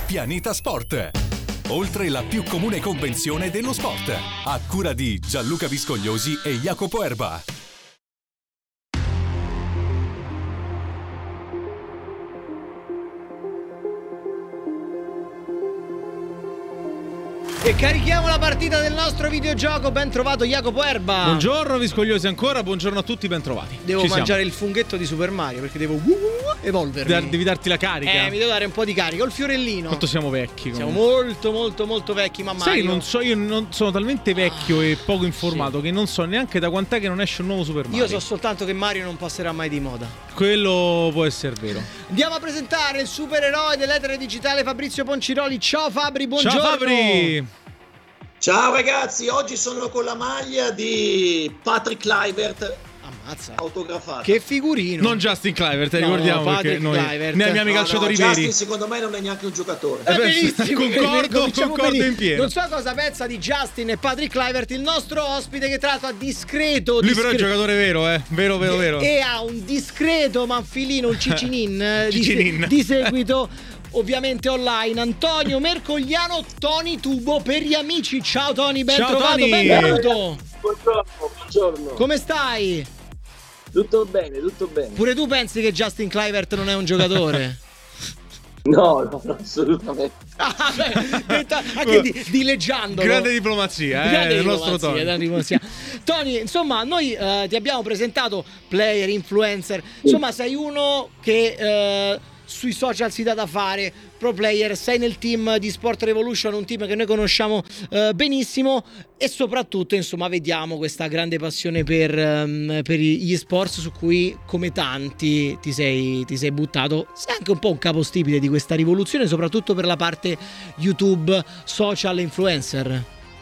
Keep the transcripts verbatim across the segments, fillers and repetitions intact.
Pianeta Sport. Oltre la più comune convenzione dello sport. A cura di Gianluca Viscogliosi e Jacopo Erba. E carichiamo la partita del nostro videogioco. Ben trovato Jacopo Erba. Buongiorno Viscogliosi ancora, buongiorno a tutti, ben trovati. Devo Ci mangiare siamo. il funghetto di Super Mario perché devo uh, uh, evolvermi. Dar- devi darti la carica. Eh, mi devo dare un po' di carica. Ho il fiorellino. Quanto siamo vecchi Siamo comunque. molto molto molto vecchi, ma Sai, Mario. non so, io non sono talmente vecchio Ah, e poco informato sì. che non so neanche da quant'è che non esce un nuovo Super Mario. Io so soltanto che Mario non passerà mai di moda. Quello può essere vero. Andiamo a presentare il supereroe dell'etere digitale Fabrizio Ponciroli. Ciao Fabri, buongiorno. Ciao Fabri. Ciao ragazzi, oggi sono con la maglia di Patrick Kluivert Ammazza. autografata. Che figurino. Non Justin Kluivert, te No, ricordiamo no, perché Patrick noi Kluivert. ne abbiamo i No, calciatori no, veri. Justin secondo me non è neanche un giocatore. Eh, Eh, benissimo, concordo, cominciamo concordo benissimo. in pieno. Non so cosa pensa di Justin e Patrick Kluivert, il nostro ospite che tratta discreto. Lui però è un discre- giocatore vero, eh. Vero, vero, vero. E ha un discreto manfilino, un cicinin, eh, di, Cicinin. di seguito. Ovviamente online. Antonio Mercogliano, Tony Tubo per gli amici. Ciao Tony, ben Ciao, trovato, Tony. benvenuto. Buongiorno, buongiorno. Come stai? Tutto bene, tutto bene. Pure tu pensi che Justin Kluivert non è un giocatore? No, no, no, assolutamente. Ah, beh, detta- anche di, dileggiandolo. Grande diplomazia, eh, Grande del nostro diplomazia, Tony. grande diplomazia. Tony, insomma, noi eh, ti abbiamo presentato player, influencer. Insomma, sei uno che eh, sui social si dà da fare, pro player, sei nel team di Sport Revolution, un team che noi conosciamo eh, benissimo, e soprattutto, insomma, vediamo questa grande passione per, ehm, per gli sports su cui, come tanti, ti sei, ti sei buttato. Sei anche un po' un capostipite di questa rivoluzione, soprattutto per la parte YouTube, social, influencer.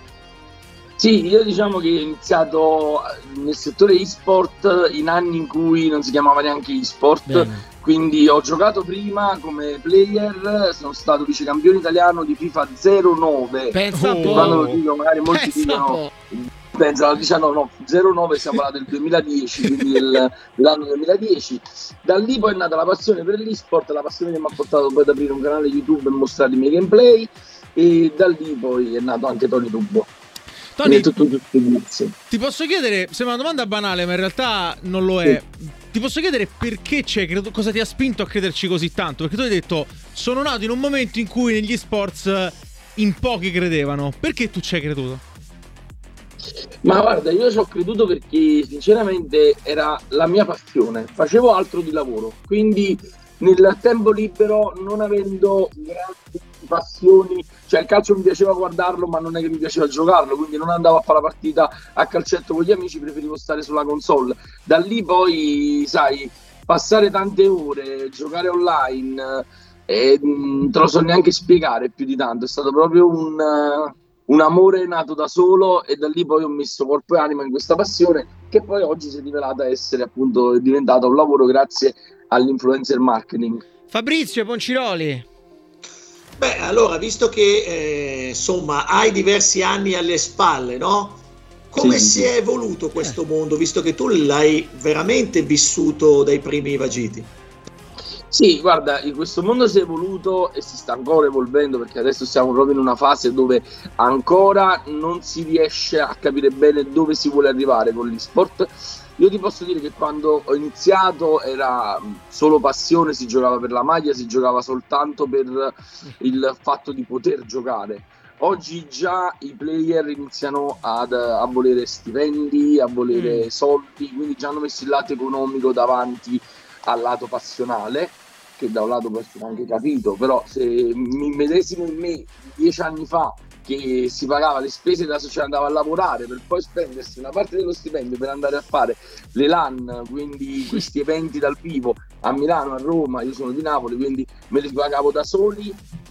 Sì, io diciamo che ho iniziato nel settore e-sport in anni in cui non si chiamava neanche e-sport. Bene. Quindi ho giocato prima come player, sono stato vicecampione italiano di FIFA zero nove. Pensa Oh. un po'. Quando lo dico, magari molti Pensa un dicono, po'. pensano al diciannove, no, zero nove siamo là del duemiladieci, quindi del, dell'anno duemiladieci. Da lì poi è nata la passione per l'e-sport, la passione che mi ha portato poi ad aprire un canale YouTube e mostrare i miei gameplay, e da lì poi è nato anche Tony Tubo. Tony, tutto, tutto, tutto. ti posso chiedere, sembra una domanda banale, ma in realtà non lo è. Ti posso chiedere perché c'è, credo, cosa ti ha spinto a crederci così tanto? Perché tu hai detto, sono nato in un momento in cui negli sports in pochi credevano. Perché tu ci hai creduto? Ma guarda, io ci ho creduto perché sinceramente era la mia passione, facevo altro di lavoro, quindi nel tempo libero, non avendo grandi passioni, cioè il calcio mi piaceva guardarlo ma non è che mi piaceva giocarlo, quindi non andavo a fare la partita a calcetto con gli amici, preferivo stare sulla console. Da lì poi, sai, passare tante ore, giocare online, e non te lo so neanche spiegare più di tanto, è stato proprio un, un amore nato da solo, e da lì poi ho messo corpo e anima in questa passione, che poi oggi si è rivelata essere appunto diventata un lavoro grazie all'influencer marketing. Fabrizio Ponciroli. Beh, allora, visto che eh, insomma hai diversi anni alle spalle, no? Come Sì. si è evoluto questo mondo, visto che tu l'hai veramente vissuto dai primi vagiti? Sì, guarda, in questo mondo si è evoluto e si sta ancora evolvendo, perché adesso siamo proprio in una fase dove ancora non si riesce a capire bene dove si vuole arrivare con l'e-sport. Io ti posso dire che quando ho iniziato era solo passione, si giocava per la maglia, si giocava soltanto per il fatto di poter giocare. Oggi già i player iniziano ad, a volere stipendi, a volere Mm. soldi, quindi già hanno messo il lato economico davanti al lato passionale, che da un lato può essere anche capito, però se mi medesimo in me dieci anni fa, che si pagava le spese da società, andava a lavorare per poi spendersi una parte dello stipendio per andare a fare le LAN, quindi questi eventi dal vivo a Milano, a Roma, io sono di Napoli, quindi me li pagavo da soli,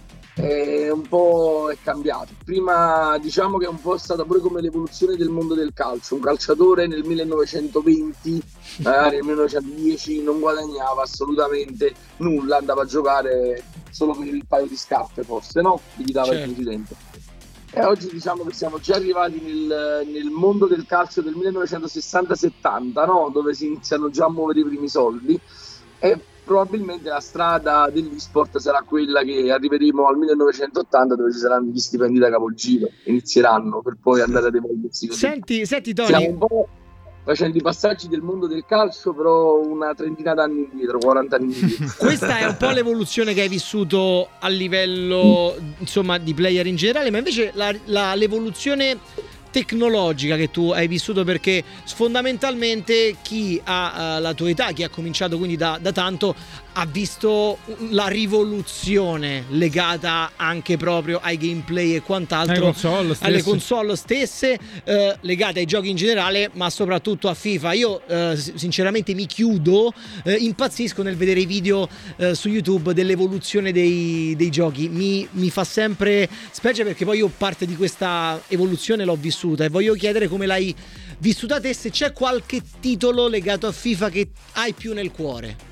e un po' è cambiato. Prima diciamo che un po' è stata pure come l'evoluzione del mondo del calcio. Un calciatore nel millenovecentoventi, magari nel millenovecentodieci, non guadagnava assolutamente nulla, andava a giocare solo per il paio di scarpe, forse, no? Gli dava Certo. il presidente. E oggi diciamo che siamo già arrivati nel, nel mondo del calcio del millenovecentosessanta settanta, no? Dove si iniziano già a muovere i primi soldi, e probabilmente la strada dell'e-sport sarà quella che arriveremo al millenovecentottanta, dove ci saranno gli stipendi da capogiro, inizieranno per poi andare ad evolversi così. Senti, senti Tony, stiamo un po' facendo i passaggi del mondo del calcio, però una trentina d'anni indietro, quaranta anni indietro. Questa è un po' l'evoluzione che hai vissuto a livello insomma di player in generale, ma invece la, la, l'evoluzione tecnologica che tu hai vissuto, perché fondamentalmente chi ha uh, la tua età, chi ha cominciato quindi da, da tanto, ha visto la rivoluzione legata anche proprio ai gameplay e quant'altro, console alle console stesse, eh, legate ai giochi in generale, ma soprattutto a FIFA. Io eh, sinceramente mi chiudo, eh, impazzisco nel vedere i video eh, su YouTube dell'evoluzione dei, dei giochi, mi, mi fa sempre specie, perché poi io parte di questa evoluzione l'ho vissuta e voglio chiedere come l'hai vissuta te, se c'è qualche titolo legato a FIFA che hai più nel cuore.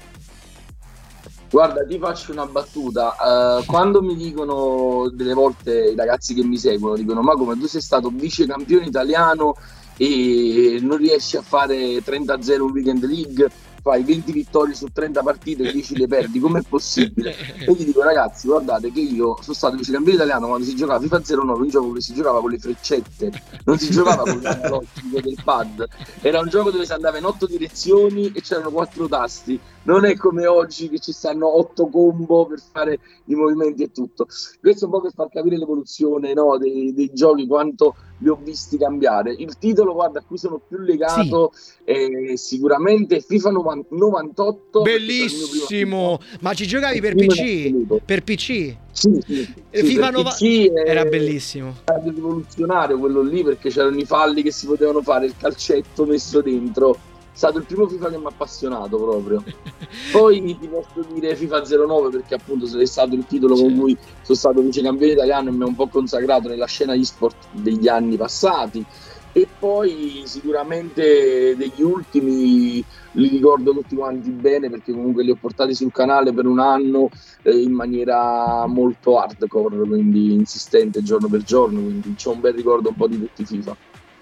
Guarda, ti faccio una battuta. Uh, quando mi dicono delle volte i ragazzi che mi seguono, dicono: ma come, tu sei stato vice campione italiano e non riesci a fare trenta a zero un weekend league, fai venti vittorie su trenta partite e dieci le perdi, com'è possibile? E gli dico: ragazzi, guardate che io sono stato vice campione italiano quando si giocava FIFA zero nove, un gioco che si giocava con le freccette, non si giocava con l'analogico del pad, era un gioco dove si andava in otto direzioni e c'erano quattro tasti. Non è come oggi che ci stanno otto combo per fare i movimenti e tutto. Questo è un po' per far capire l'evoluzione, no, dei, dei giochi, quanto li ho visti cambiare. Il titolo, guarda, a cui sono più legato sì. è sicuramente FIFA novantotto. Bellissimo! Ma ci giocavi per P C? Per P C? Sì, sì. sì FIFA P C era bellissimo. Era rivoluzionario quello lì, perché c'erano i falli che si potevano fare, il calcetto messo dentro. È stato il primo FIFA che mi ha appassionato proprio. Poi ti posso dire FIFA zero nove, perché appunto è stato il titolo con cui sono stato vice campione italiano e mi ha un po' consacrato nella scena e-sport degli anni passati. E poi sicuramente degli ultimi li ricordo tutti quanti bene, perché comunque li ho portati sul canale per un anno eh, in maniera molto hardcore, quindi insistente giorno per giorno, quindi c'ho un bel ricordo un po' di tutti i FIFA.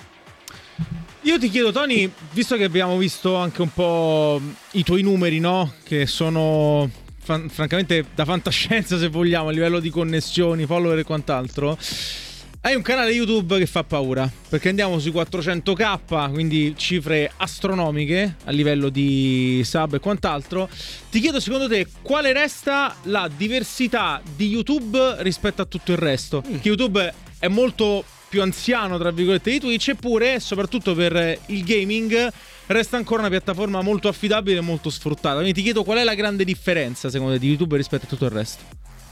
Io ti chiedo, Tony, visto che abbiamo visto anche un po' i tuoi numeri, no? Che sono fan- francamente da fantascienza, se vogliamo, a livello di connessioni, follower e quant'altro. Hai un canale YouTube che fa paura, perché andiamo sui quattrocento k, quindi cifre astronomiche a livello di sub e quant'altro. Ti chiedo, secondo te, quale resta la diversità di YouTube rispetto a tutto il resto? Mm. Che YouTube è molto più anziano, tra virgolette, di Twitch, eppure, soprattutto per il gaming, resta ancora una piattaforma molto affidabile e molto sfruttata. Quindi ti chiedo, qual è la grande differenza, secondo te, di YouTube rispetto a tutto il resto?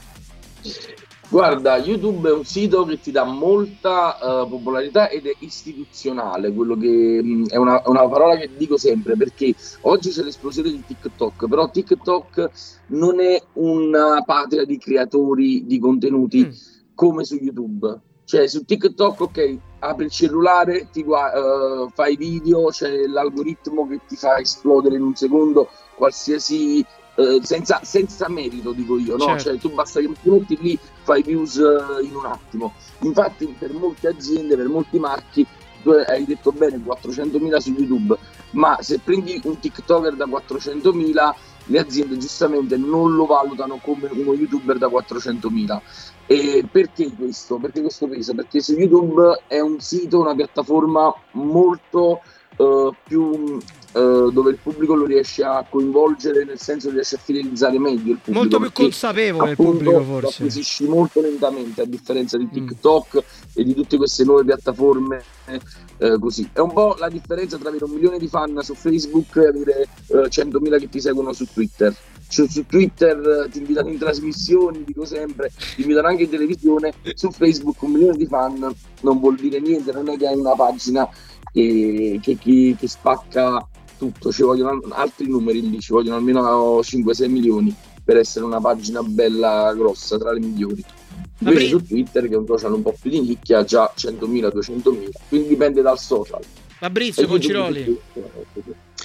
Guarda, YouTube è un sito che ti dà molta uh, popolarità ed è istituzionale, quello che mh, è una, una parola che dico sempre, perché oggi c'è l'esplosione di TikTok, però TikTok non è una patria di creatori di contenuti mm. come su YouTube. Cioè su TikTok, ok, apri il cellulare, ti uh, fai video, c'è l'algoritmo che ti fa esplodere in un secondo qualsiasi uh, senza, senza merito, dico io, no? Certo. Cioè tu basta che ti metti lì, fai views uh, in un attimo. Infatti per molte aziende, per molti marchi, tu hai detto bene, quattrocentomila su YouTube, ma se prendi un TikToker da quattrocentomila, le aziende giustamente non lo valutano come uno YouTuber da quattrocentomila. E perché questo? Perché questo peso? Perché su YouTube è un sito, una piattaforma molto uh, più uh, dove il pubblico lo riesce a coinvolgere, nel senso riesce a fidelizzare meglio il pubblico. Molto più consapevole il pubblico, forse. Lo acquisisci molto lentamente, a differenza di TikTok mm. e di tutte queste nuove piattaforme eh, così. È un po' la differenza tra avere un milione di fan su Facebook e avere eh, centomila che ti seguono su Twitter. Cioè, su Twitter ti invitano in trasmissioni, dico sempre, ti invitano anche in televisione. Su Facebook un milione di fan non vuol dire niente, non è che hai una pagina che, che, che, che spacca tutto, ci vogliono altri numeri lì, ci vogliono almeno cinque sei milioni per essere una pagina bella grossa, tra le migliori. Invece su Twitter, che è un social un po' più di nicchia, già centomila duecentomila, quindi dipende dal social. Fabrizio Conciroli.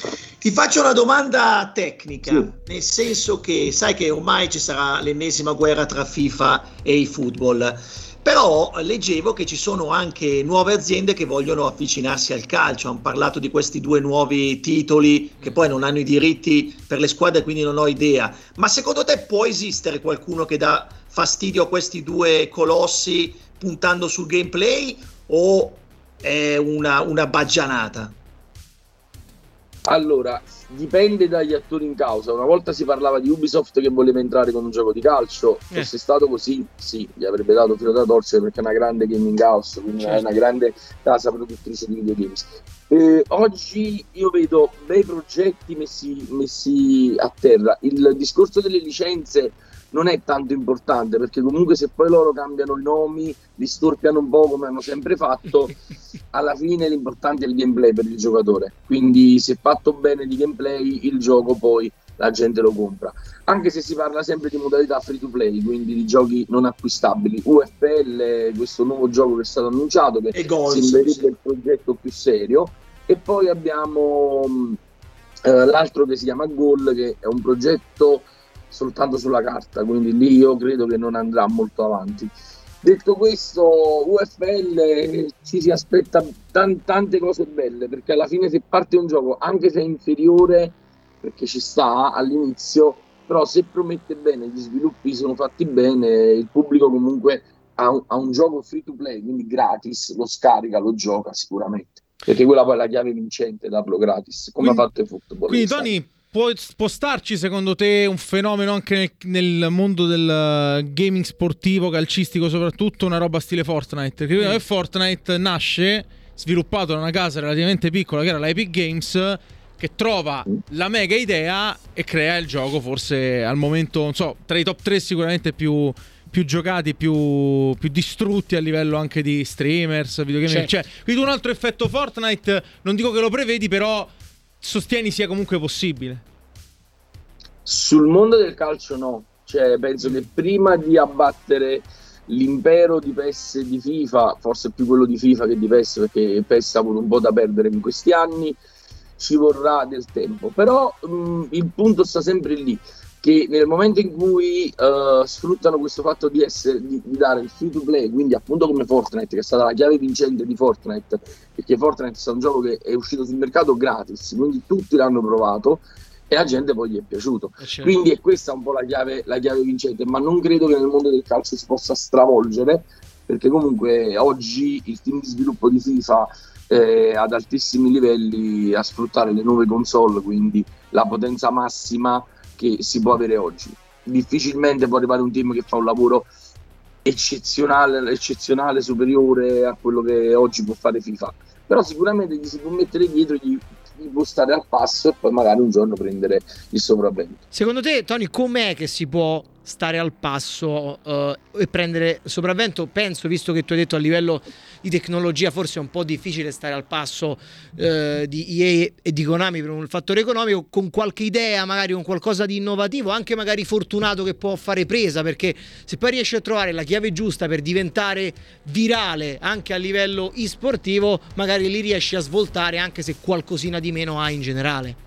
Ti faccio una domanda tecnica, Sì. nel senso che sai che ormai ci sarà l'ennesima guerra tra FIFA e il football, però leggevo che ci sono anche nuove aziende che vogliono avvicinarsi al calcio. Hanno parlato di questi due nuovi titoli che poi non hanno i diritti per le squadre, quindi non ho idea. Ma secondo te può esistere qualcuno che dà fastidio a questi due colossi puntando sul gameplay, o è una, una baggianata? Allora, dipende dagli attori in causa. Una volta si parlava di Ubisoft che voleva entrare con un gioco di calcio. Eh. Fosse stato così, sì, gli avrebbe dato filo da torcere, perché è una grande gaming house, quindi Certo. è una grande casa produttrice di videogames. Eh, oggi io vedo bei progetti messi, messi a terra. Il discorso delle licenze non è tanto importante, perché comunque se poi loro cambiano i nomi, li storpiano un po' come hanno sempre fatto, alla fine l'importante è il gameplay per il giocatore. Quindi se fatto bene di gameplay, il gioco poi la gente lo compra. Anche se si parla sempre di modalità free to play, quindi di giochi non acquistabili. U F L, questo nuovo gioco che è stato annunciato, che E Goals, sembrerebbe sì. il progetto più serio. E poi abbiamo mh, eh, l'altro che si chiama Goal, che è un progetto soltanto sulla carta, quindi lì io credo che non andrà molto avanti. Detto questo, U F L ci si aspetta tan- tante cose belle, perché alla fine se parte un gioco, anche se è inferiore, perché ci sta all'inizio, però se promette bene, gli sviluppi sono fatti bene, il pubblico comunque ha un, ha un gioco free to play, quindi gratis, lo scarica, lo gioca sicuramente, perché quella poi è la chiave vincente, darlo gratis, come Quindi- ha fatto il football. Quindi sai. Tony, può spostarci secondo te un fenomeno anche nel, nel mondo del uh, gaming sportivo, calcistico soprattutto, una roba stile Fortnite? Perché mm. Fortnite nasce sviluppato da una casa relativamente piccola che era la Epic Games, che trova Mm. la mega idea e crea il gioco forse al momento, non so, tra i top tre sicuramente più, più giocati, più, più distrutti a livello anche di streamers, videogame. Certo. Cioè, quindi un altro effetto Fortnite, non dico che lo prevedi, però sostieni sia comunque possibile. Sul mondo del calcio no, cioè penso che prima di abbattere l'impero di P E S e di FIFA, forse più quello di FIFA che di P E S, perché P E S ha avuto un po' da perdere in questi anni, ci vorrà del tempo. Però mh, il punto sta sempre lì, che nel momento in cui uh, sfruttano questo fatto di, essere, di, di dare il free to play, quindi appunto come Fortnite, che è stata la chiave vincente di Fortnite, perché Fortnite è stato un gioco che è uscito sul mercato gratis, quindi tutti l'hanno provato e la gente poi gli è piaciuto. Certo. Quindi è questa un po' la chiave, la chiave vincente, ma non credo che nel mondo del calcio si possa stravolgere, perché comunque oggi il team di sviluppo di FIFA è ad altissimi livelli a sfruttare le nuove console, quindi la potenza massima che si può avere oggi. Difficilmente può arrivare un team che fa un lavoro eccezionale, eccezionale superiore a quello che oggi può fare FIFA, però sicuramente gli si può mettere dietro, gli, gli può stare al passo e poi magari un giorno prendere il sopravvento. Secondo te, Tony, com'è che si può stare al passo eh, e prendere sopravvento? Penso, visto che tu hai detto a livello di tecnologia forse è un po' difficile stare al passo eh, di E A e di Konami per un fattore economico, con qualche idea, magari con qualcosa di innovativo, anche magari fortunato, che può fare presa, perché se poi riesci a trovare la chiave giusta per diventare virale anche a livello e-sportivo, magari li riesci a svoltare, anche se qualcosina di meno hai in generale.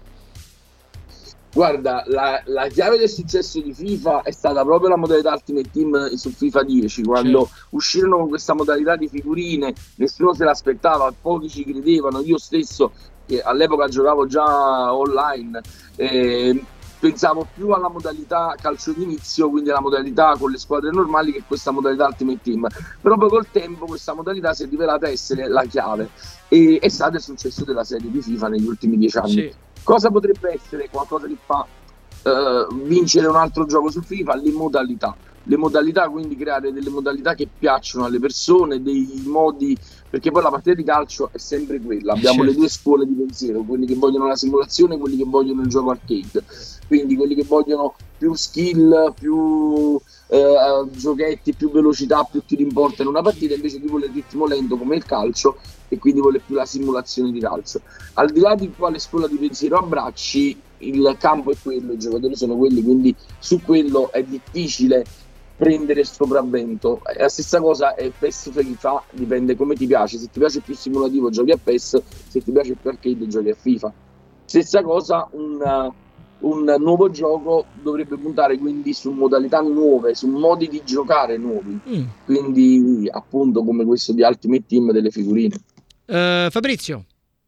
Guarda, la, la chiave del successo di FIFA è stata proprio la modalità Ultimate Team su FIFA dieci, quando Certo. uscirono con questa modalità di figurine, nessuno se l'aspettava, pochi ci credevano, io stesso che all'epoca giocavo già online, eh, pensavo più alla modalità calcio d'inizio, quindi alla modalità con le squadre normali, che questa modalità Ultimate Team. Però poi col tempo questa modalità si è rivelata essere la chiave e è stato il successo della serie di FIFA negli ultimi dieci anni. Sì. Cosa potrebbe essere qualcosa che fa uh, vincere un altro gioco su FIFA? Le modalità. Le modalità, quindi creare delle modalità che piacciono alle persone, dei modi, perché poi la partita di calcio è sempre quella. Abbiamo Certo. le due scuole di pensiero, quelli che vogliono la simulazione e quelli che vogliono il gioco arcade. Quindi quelli che vogliono più skill, più eh, giochetti, più velocità, più tiri in porta in una partita, invece chi vuole il ritmo lento come il calcio e quindi vuole più la simulazione di calcio. Al di là di quale scuola di pensiero abbracci, il campo è quello, i giocatori sono quelli, quindi su quello è difficile prendere il sopravvento. La stessa cosa è P E S FIFA, dipende come ti piace. Se ti piace più simulativo giochi a P E S, se ti piace più arcade giochi a FIFA. Stessa cosa, un, un nuovo gioco dovrebbe puntare quindi su modalità nuove, su modi di giocare nuovi, mm. quindi appunto come questo di Ultimate Team delle figurine. Uh, Fabrizio?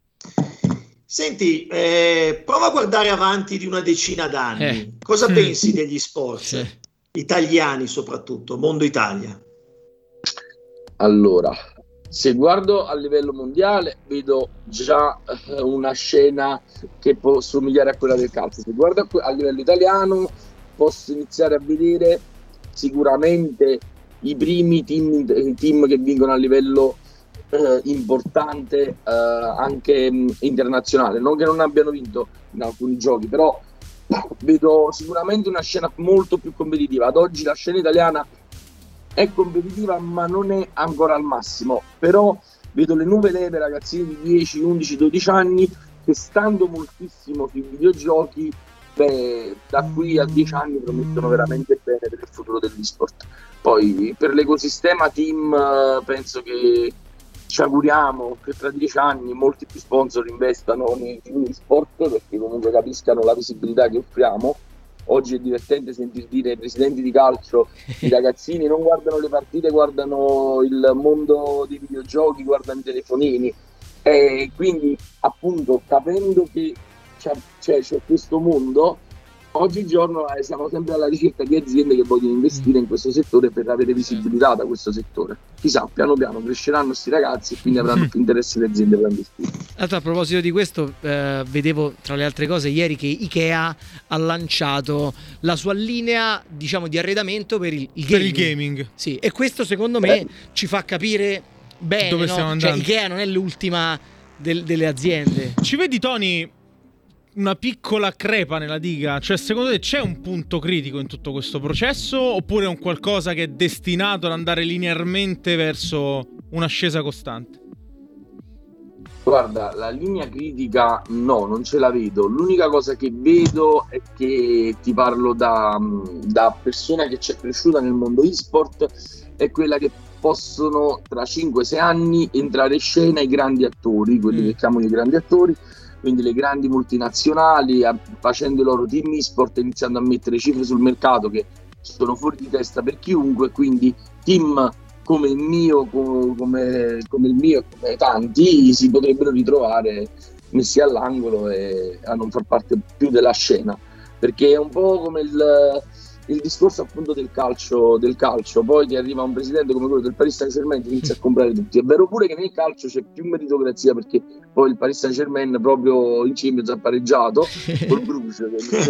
Senti, eh, prova a guardare avanti di una decina d'anni. Eh. Cosa mm. pensi degli sport? Sì. Italiani soprattutto, mondo Italia? Allora, se guardo a livello mondiale vedo già eh, una scena che può somigliare a quella del calcio. Se guardo a, que- a livello italiano posso iniziare a vedere sicuramente i primi team, i team che vincono a livello eh, importante eh, anche mh, internazionale, non che non abbiano vinto in alcuni giochi, però vedo sicuramente una scena molto più competitiva. Ad oggi la scena italiana è competitiva ma non è ancora al massimo, però vedo le nuove leve ragazzini di dieci, undici, dodici anni che stando moltissimo sui videogiochi, beh, da qui a dieci anni promettono veramente bene per il futuro dell'esport. Poi per l'ecosistema team penso che ci auguriamo che tra dieci anni molti più sponsor investano nei team sport, perché comunque capiscano la visibilità che offriamo. Oggi è divertente sentir dire ai presidenti di calcio, i ragazzini non guardano le partite, guardano il mondo dei videogiochi, guardano i telefonini, e quindi appunto capendo che c'è, c'è, c'è questo mondo, oggigiorno eh, siamo sempre alla ricerca di aziende che vogliono investire in questo settore per avere visibilità da questo settore. Chissà, piano piano cresceranno questi ragazzi e quindi avranno più interesse le aziende per investire. Allora, a proposito di questo, eh, vedevo tra le altre cose ieri che Ikea ha lanciato la sua linea, diciamo, di arredamento per il, il, per gaming. il gaming. Sì, e questo secondo me eh. ci fa capire bene dove no? stiamo Cioè, andando. Ikea non è l'ultima del, delle aziende. Ci vedi, Tony, una piccola crepa nella diga? Cioè, secondo te c'è un punto critico in tutto questo processo, oppure è un qualcosa che è destinato ad andare linearmente verso un'ascesa costante? Guarda, la linea critica no, non ce la vedo. L'unica cosa che vedo è che, ti parlo da, da persona che ci è cresciuta nel mondo e-sport, è quella che possono tra cinque sei anni entrare in scena i grandi attori, quelli mm. che chiamano i grandi attori, quindi le grandi multinazionali, facendo i loro team e-sport, iniziando a mettere cifre sul mercato che sono fuori di testa per chiunque, quindi team come il mio, come, come il mio e come tanti si potrebbero ritrovare messi all'angolo e a non far parte più della scena, perché è un po' come il, il discorso appunto del calcio, del calcio. Poi ti arriva un presidente come quello del Paris Saint-Germain e inizia a comprare tutti. È vero pure che nel calcio c'è più meritocrazia, perché poi il Paris Saint-Germain proprio in Champions ha pareggiato col Bruges,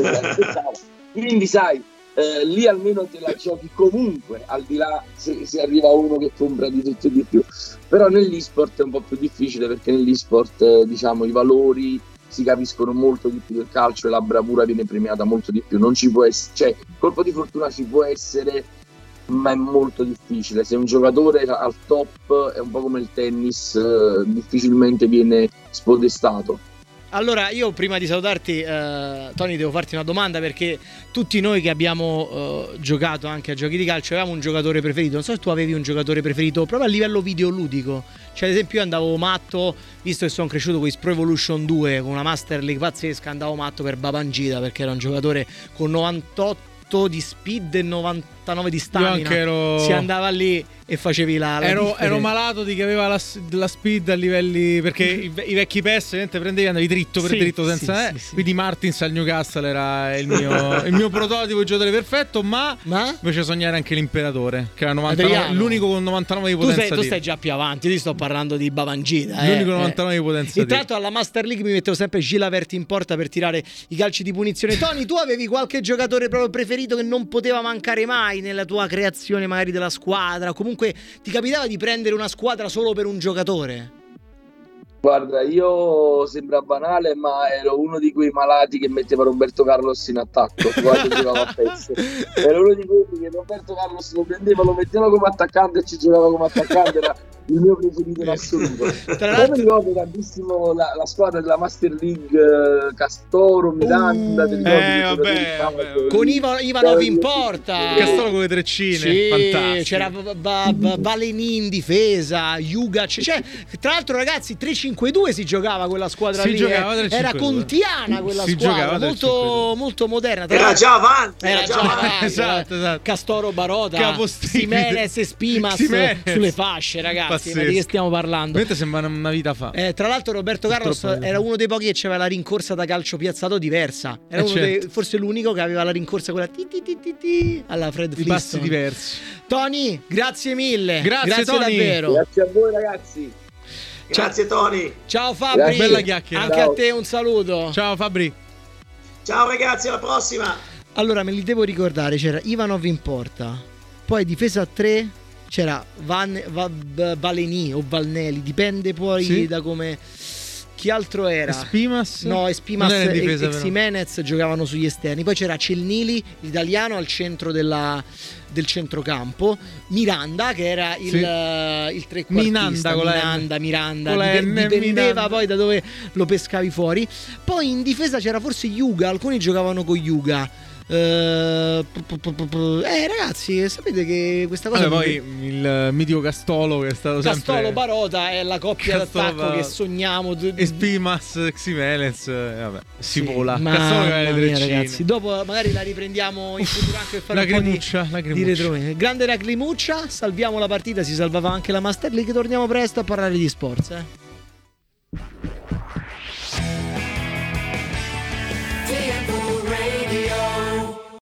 quindi sai, Eh, lì almeno te la giochi comunque, al di là se, se arriva uno che compra di tutto e di più. Però nell'e-sport è un po' più difficile, perché nell'e-sport eh, diciamo i valori si capiscono molto di più del calcio e la bravura viene premiata molto di più. Non ci può essere, cioè colpo di fortuna ci può essere, ma è molto difficile. Se un giocatore al top è un po' come il tennis, eh, difficilmente viene spodestato. Allora, io prima di salutarti, eh, Tony, devo farti una domanda, perché tutti noi che abbiamo eh, giocato anche a giochi di calcio avevamo un giocatore preferito. Non so se tu avevi un giocatore preferito proprio a livello videoludico. Cioè, ad esempio, io andavo matto, visto che sono cresciuto con Pro Evolution due, con una Master League pazzesca, andavo matto per Babangida, perché era un giocatore con novantotto di speed e novantanove di stamina. Io anche ero... Si andava lì e facevi la, la ero, ero malato di che aveva la, la speed a livelli, perché i, i vecchi P E S prendevi e andavi dritto per sì, dritto senza sì, eh. sì, sì. Quindi Martins al Newcastle era il mio, il mio prototipo di giocatore perfetto, ma, ma? invece sognare anche l'imperatore, che era novantanove, l'unico con novantanove di potenza. Tu stai, tu stai già più avanti, io ti sto parlando di Babangida, l'unico eh, novantanove eh. di potenza. E tra l'altro alla Master League mi mettevo sempre Gilaverti in porta per tirare i calci di punizione. Tony, tu avevi qualche giocatore proprio preferito che non poteva mancare mai nella tua creazione magari della squadra? Comunque ti capitava di prendere una squadra solo per un giocatore? Guarda, io sembra banale, ma ero uno di quei malati che metteva Roberto Carlos in attacco quando giocava a P E S. Ero uno di quelli che Roberto Carlos lo prendeva, lo metteva come attaccante e ci giocava come attaccante. Era il mio preferito in assoluto. Tra l'altro mi ricordo tantissimo la, la squadra della Master League, eh, Castoro, Miranda, uh, eh, vabbè, vabbè. con Ivan, Ivanov in porta, Castoro con le treccine, sì, fantastico. c'era ba, ba, Valeni in difesa, Jugac, cioè, tra l'altro ragazzi tre cinque due si giocava quella squadra si lì, giocava eh. era contiana quella si squadra, molto, molto moderna. Tra era già avanti, era, era già avanti, avanti esatto, esatto. Castoro, Barota, Ximenez e Spimas Ximenez. Sulle fasce, ragazzi, ma di che stiamo parlando? Veramente sembra una vita fa. Eh, tra l'altro Roberto Carlos era uno dei pochi che aveva la rincorsa da calcio piazzato diversa, era eh uno certo. dei, forse l'unico che aveva la rincorsa quella ti ti ti ti ti alla Fred Flintstone. I passi diversi. Tony, grazie mille, grazie, grazie Tony. davvero, grazie a voi ragazzi, grazie Tony, ciao Fabri, bella chiacchiera, anche ciao. a te un saluto, ciao Fabri, ciao ragazzi, alla prossima. Allora me li devo ricordare, c'era Ivanov in porta, poi difesa a tre c'era Van, Va, Valeni o Valneli, dipende poi sì. da come. Chi altro era? Spimas? No, Spimas e, difesa, e Ximenez giocavano sugli esterni. Poi c'era Cellnili, l'italiano, al centro della, del centrocampo. Miranda, che era il, sì. uh, il trequartista. Miranda, con Miranda, Miranda. con Dip- N, dipendeva Miranda. poi da dove lo pescavi fuori. Poi in difesa c'era forse Yuga, alcuni giocavano con Yuga. Uh, eh ragazzi, sapete che questa cosa allora, poi mi... il mitico Castolo che è stato Castolo sempre Barota è la coppia Castolo d'attacco Bar... che sogniamo e Spimas Ximenez, eh, vabbè, si sì, vola Castolo che ha le treccine, ragazzi, dopo magari la riprendiamo in futuro anche per fare la un po' grimuccia, di, la di grimuccia. retro. Grande Raglimuccia, salviamo la partita, si salvava anche la Master League, torniamo presto a parlare di sports, eh.